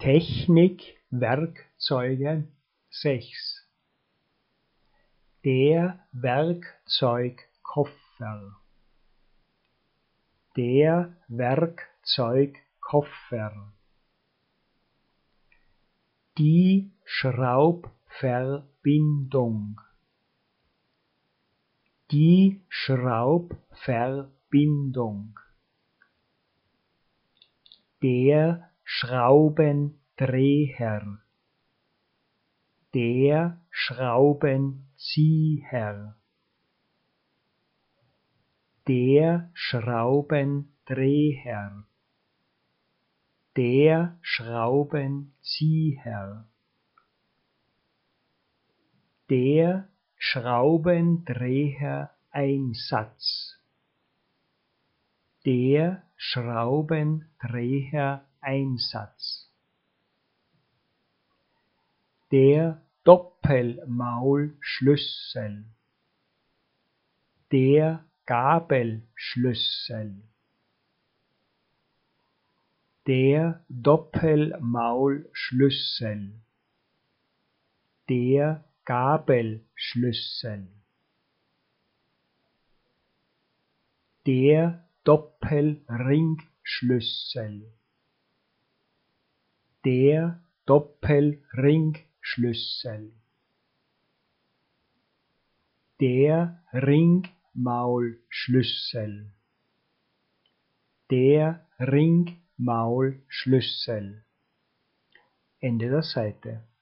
Technikwerkzeuge 6. Der Werkzeugkoffer. Der Werkzeugkoffer. Die Schraubverbindung. Die Schraubverbindung. Der Schraubendreher. Der Schraubenzieher. Der Schraubendreher. Der Schraubenzieher. Der Schraubendrehereinsatz. Der Schraubendrehereinsatz. Der Doppelmaulschlüssel. Der Gabelschlüssel. Der Doppelmaulschlüssel. Der Gabelschlüssel. Der Doppelringschlüssel. Der Doppelringschlüssel. Der Ringmaulschlüssel. Der Ringmaulschlüssel. Ende der Seite.